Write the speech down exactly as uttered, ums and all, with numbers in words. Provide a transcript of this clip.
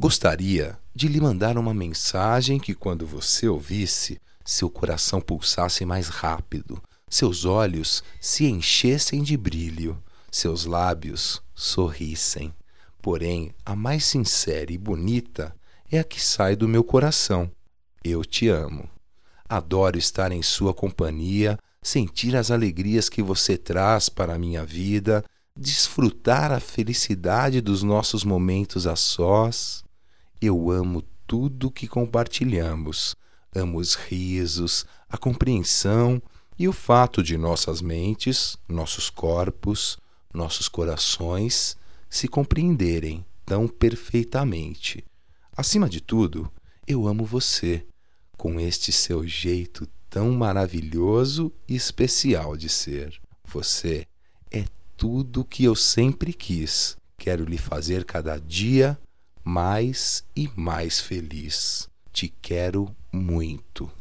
Gostaria de lhe mandar uma mensagem que, quando você ouvisse, seu coração pulsasse mais rápido, seus olhos se enchessem de brilho, seus lábios sorrissem. Porém, a mais sincera e bonita é a que sai do meu coração. Eu te amo. Adoro estar em sua companhia, sentir as alegrias que você traz para a minha vida, desfrutar a felicidade dos nossos momentos a sós. Eu amo tudo que compartilhamos. Amo os risos, a compreensão e o fato de nossas mentes, nossos corpos, nossos corações se compreenderem tão perfeitamente. Acima de tudo, eu amo você, com este seu jeito tão maravilhoso e especial de ser. Você é tudo o que eu sempre quis. Quero lhe fazer cada dia mais e mais feliz. Te quero muito.